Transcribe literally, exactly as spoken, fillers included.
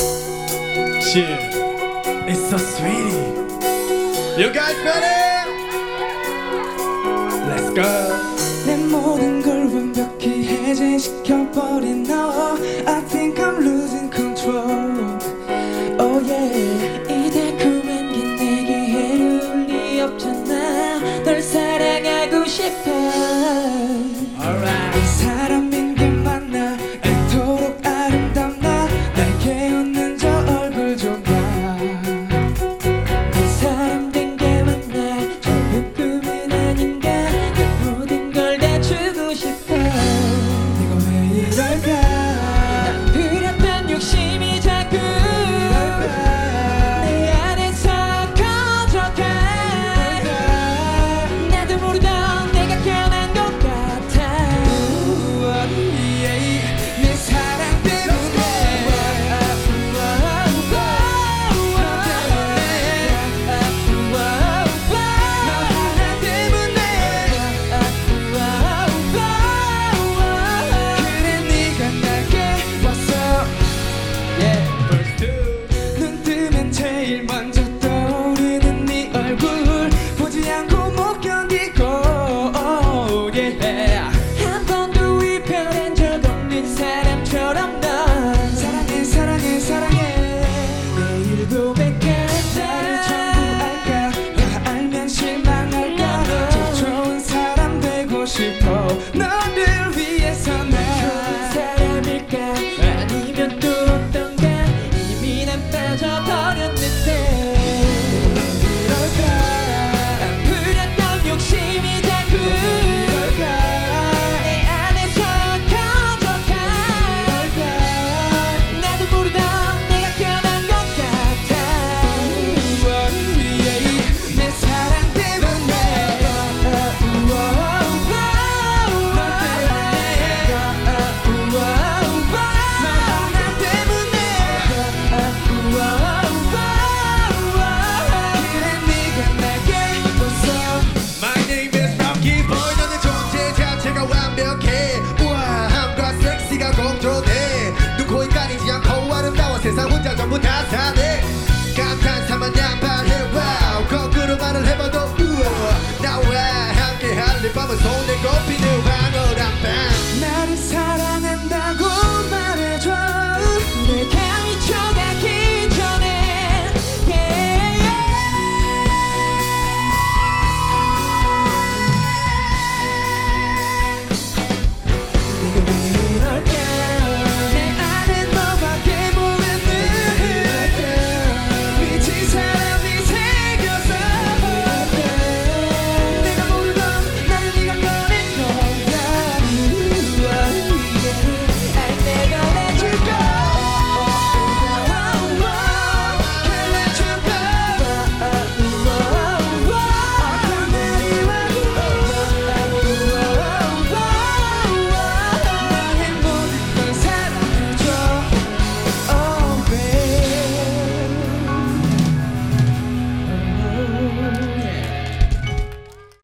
Shit, it's so sweet. You guys ready? Let's go. 내 모든 걸 완벽히 해제시켜버린 너 I think I'm losing control. Oh yeah. 이 달콤한 게 내게 해로울 리 없잖아. 널 사랑하고 싶어. Alright. 사람인 게 맞나 애토록 아름답나 내게 웃는 저 얼굴 좀 봐. 사람 된 게 맞나 좋은 꿈은 아닌가 내 모든 걸 다 주고 싶어. 네가 왜 이럴까 난 뚜렷한 욕심이 자꾸 내 안에서 커져가. 나도 모르던 내가 변한 것 같아. 내 사랑 때문에 너 하나 때문에 그래 네가 날게 왔어. Verse two. 눈 뜨면 제일 먼저 떠오르는 네 얼굴 보지 않고 못 견디고 oh, yeah. 한 번도 이별한 적 없는 사람처럼